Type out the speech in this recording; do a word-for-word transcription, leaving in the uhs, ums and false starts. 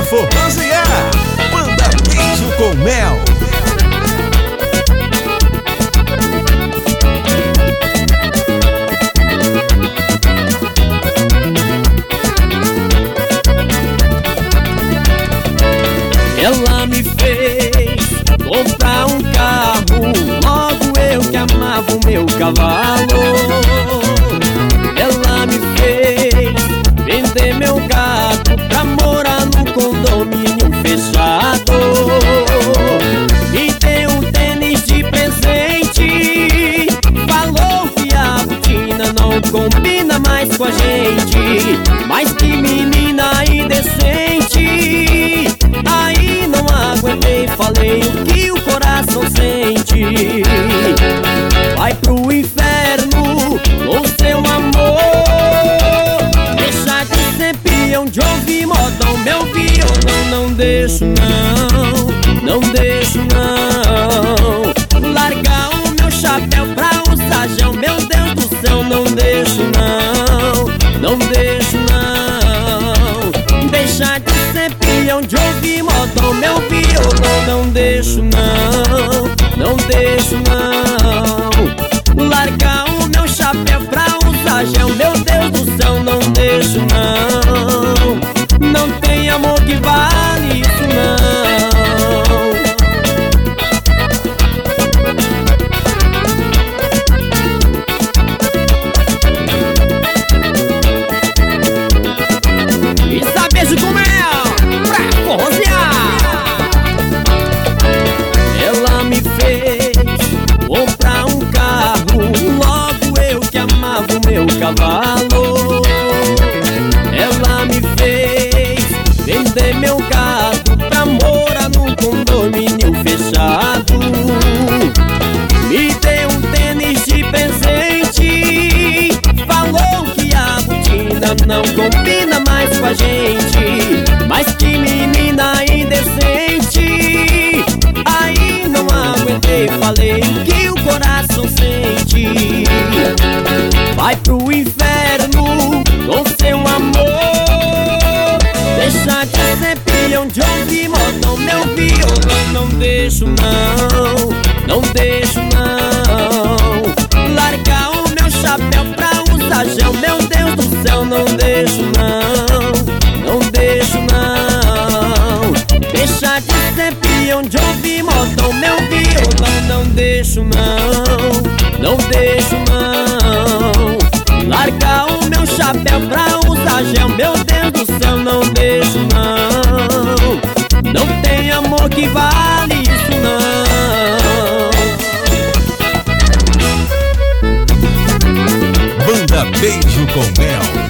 formazear. Manda beijo com mel. Ela me fez comprar um carro, logo eu que amava o meu cavalo. Ela me fez vender meu gato pra morar num condomínio fechado. Me deu um tênis de presente, falou que a botina não combina mais com a gente. Mas que menina indecente, aí não aguentei, falei o que o coração sente. Vai pro inferno com seu amor, deixa de ser peão, de ouvir modão. Meu violão não deixo não, não deixo não. Largar o meu chapéu pra usar gel, meu Deus do céu, não deixo não, não deixo não. Deixa de ser peão, de ouvir modão. Meu violão não deixo não, não deixo não. Largar o meu chapéu pra usar gel, meu Deus do céu, não deixo não. Não tem amor que vale isso não. Isso, beijo com mel pra forrosear. Ela me fez comprar um carro, logo eu que amava o meu cavalo. Ela me fez vender meu gato pra morar num condomínio fechado. Me deu um tênis de presente, falou que a botina não combina mais com a gente. Mas que menina indecente, aí não aguentei, falei o que o coração sente. Vai pro inferno com seu amor, deixa de ser peão, de ouvir modão. Meu violão não deixo não, não deixo não. Largar o meu chapéu pra usar gel, meu Deus do céu, não deixo não, não deixo não. Deixa de ser peão, de ouvir modão. Meu violão não deixo não, não deixo não. Largar o meu chapéu pra usar gel, meu Deus do céu, não deixo não. Não tem amor que vale isso não. Manda beijo com mel.